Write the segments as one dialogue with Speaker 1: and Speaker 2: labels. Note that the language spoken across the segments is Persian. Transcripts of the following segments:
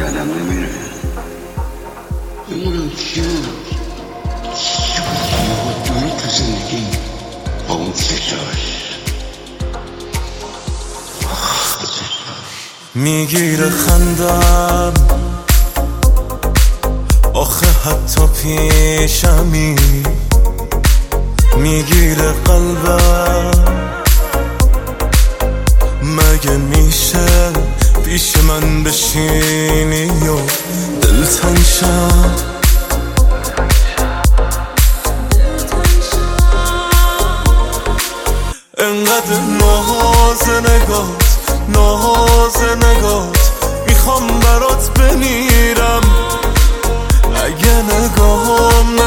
Speaker 1: آدم نمیره. بمونم چی بود تو زندگی با اون چشاش
Speaker 2: میگیره خندم آخه حتی پیشمی، میگیره قلبم مگه میشه پیش من بشینی و دلتنگ شد. انقدر ناز نگات میخوام برات بمیرم. اگه نگاهم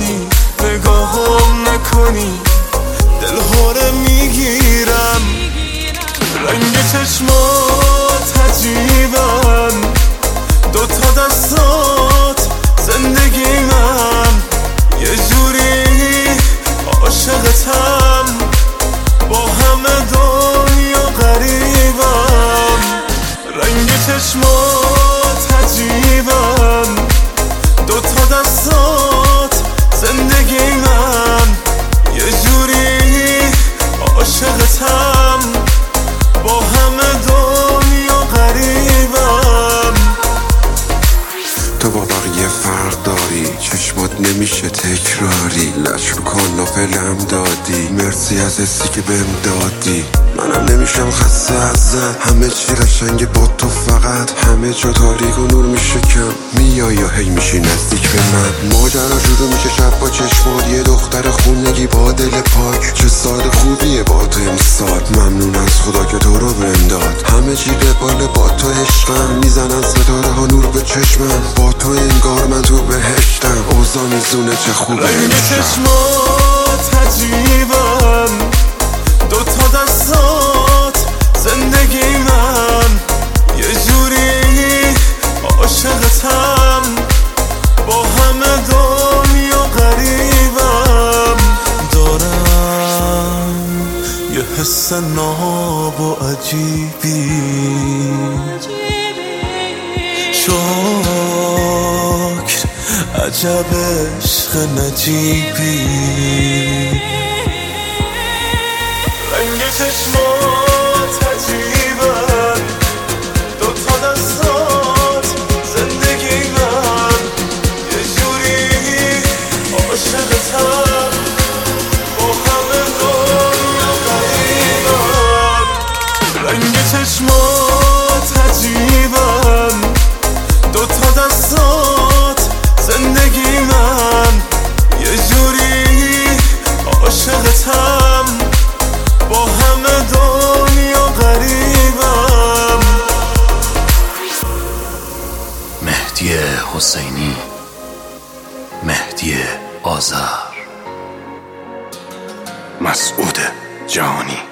Speaker 2: نکنی دلهوره میگیرم. رنگ چشمات عجیبن، دوتا دستات زندگی من، یه جوری عاشقتم با همه دنیا غریبم. رنگ چشمات عجیبن، دوتا دستات زندگی من، یه جوری عاشقتم با همه دنیا غریبم.
Speaker 3: تو با بقیه فرق داری، چشمات نمیشه تکراری، لش رو کاناپلم دادی، مرسی از حسی که بهم دادی. منم نمیشم خسته ازت، همه چی قشنگه با تو، فقط همه جا تاریک و نور میشه کم. میای یا هی میشی نزدیک به من، ماجرا شروع میشه شب با چشمات، یه دختر خونگی با دل پاک، چه سال خوبیه با تو امسال. ممنون از خدا که تو رو بهم داد، همه چی قباله با تو عشقم، میزنن ستاره ها نور به چشمم، با تو انگار من تو بهشتم، اوضاع میزونه چه خوبه
Speaker 2: رنگ چشمات عجیبن، دوتا دستات زندگی من، یه جوری عاشقتم با همه دنیا غریبم. دارم یه حس ناب و عجیبی، شکر عجب عشق نجیبی. رنگ چشمات عجیبن، دوتا دستات زندگی من، یه جوری عاشقتم با همه دنیا غریبم. رنگ چشمات عجیبن، دوتا دستات زندگی من، یه جوری عاشقتم با همه دنیا غریبم.
Speaker 4: مهدی حسینی، مهدی آذر،
Speaker 3: مسعود جهانی.